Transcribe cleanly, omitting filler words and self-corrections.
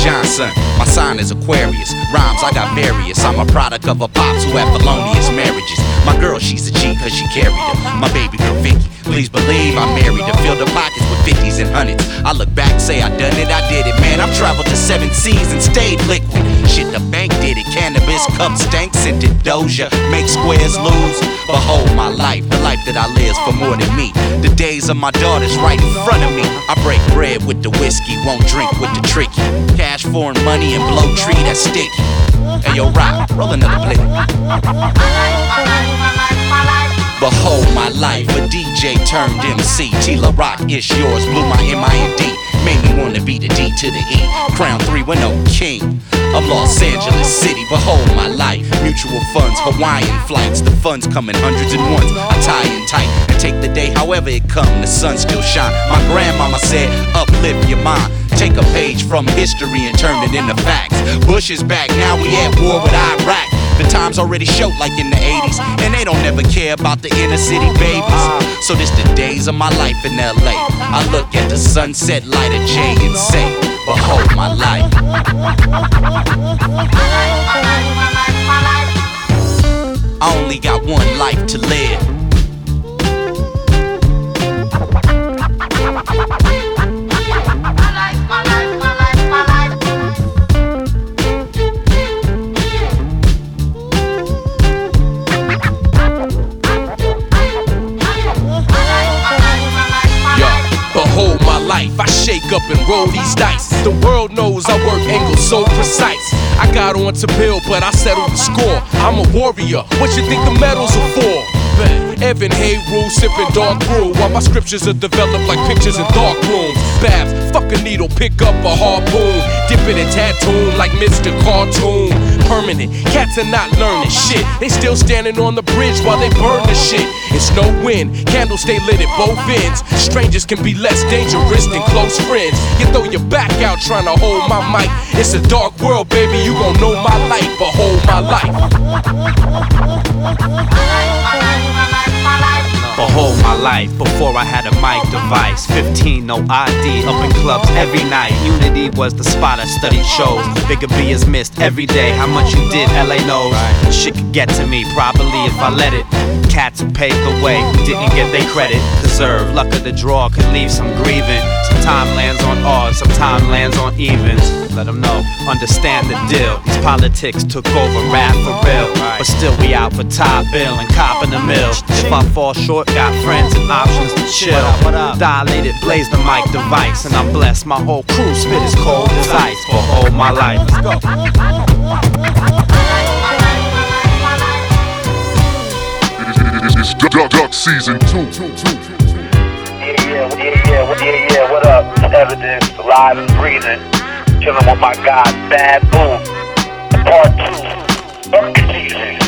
Johnson. My sign is Aquarius. Rhymes, I got various. I'm a product of a pops who had felonious marriages. My girl, she's a G cause she carried her. My baby girl, Vicky, please believe I married her. Filled her pockets with 50s and 100s. I look back, say I done it, I did it. Man, I've traveled to 7 seas and stayed liquid. Shit, the bank did it. Cannabis, cup stank, scented Doja. Make squares lose. Behold my life, the life that I live's for more than me. The days of my daughters right in front of me. I break bread with the whiskey, won't drink with the tricky. Cash, foreign money, and blow tree that's sticky. Hey yo, Rock, roll another plate. Behold my life, a DJ turned MC. Tila Rock, it's yours, blew my M-I-N-D. Made me wanna be the D to the E. Crown 310 king of Los Angeles City. Behold my life, mutual funds, Hawaiian flights. The funds come in hundreds and ones. I tie in tight and take the day however it come. The sun still shine. My grandmama said, uplift your mind. Take a page from history and turn it into facts. Bush is back, now we at war with Iraq. The times already showed like in the 80s, and they don't ever care about the inner city babies. So this the days of my life in LA. I look at the sunset light of J and say, behold my life. I only got one life to live. Behold my life, I shake up and roll these dice. The world knows I work angles so precise. I got on to build, but I settled the score. I'm a warrior, what you think the medals are for? Evan Hayru sipping dark brew while my scriptures are developed like pictures in dark rooms. Babs, fuck a needle, pick up a harpoon, dip it in tattoo like Mr. Cartoon. Permanent, cats are not learning shit. They still standing on the bridge while they burn the shit. It's no win, candles stay lit at both ends. Strangers can be less dangerous than close friends. You throw your back out trying to hold my mic. It's a dark world, baby, you gon' know my light. Behold my life. Behold my life, before I had a mic device. 15, no ID, up in clubs every night. Unity was the spot I studied shows. Bigger B is missed every day. How much you did, LA knows. Shit could get to me, probably if I let it. Cats who paved the way, who didn't get their credit. Deserve, luck of the draw could leave some grieving. Some time lands on odds, some time lands on evens. Let them know, understand the deal. These politics took over rap for real. But still we out for top bill and copping the mill. If I fall short, got friends and options to chill. Dilated, blaze the mic device, and I'm blessed. My whole crew spit as cold as ice. Behold my life. Let's go. It's Duck Season 2. Yeah, what up? It's Evidence, live and breathing. Chilling with my guy, Bad Boom. Part 2, Duck Season.